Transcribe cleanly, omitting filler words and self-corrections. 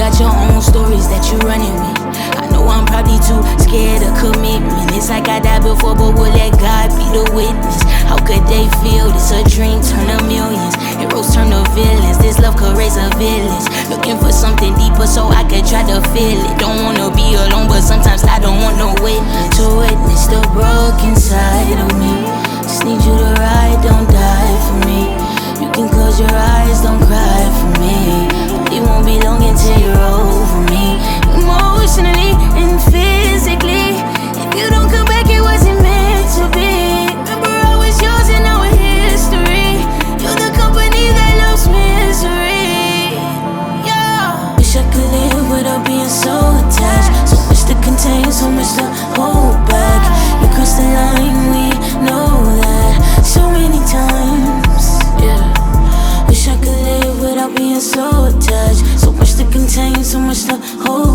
got your own stories that you're running with. I know I'm probably too scared of commitment. It's like I died before, but will let God be the witness. How could they feel this? A dream turn to millions, heroes turn to villains. This love could raise a village. Looking for something deeper so I could try to feel it. Don't wanna be alone, but sometimes I don't want no witness. To witness the broken side of me. Just need you to ride, don't die for me. You can close your eyes, don't cry for me. But it won't be long until you're over me. Emotionally and physically. If you don't come back, it wasn't meant to be. Remember I was yours and now we're history. You're the company that loves misery. Yeah. Wish I could live without being so attached. So much to contain, so much to hold back. You crossed the line, we know that so many times. Yeah. Wish I could live without being so attached. So much to contain, so much to hold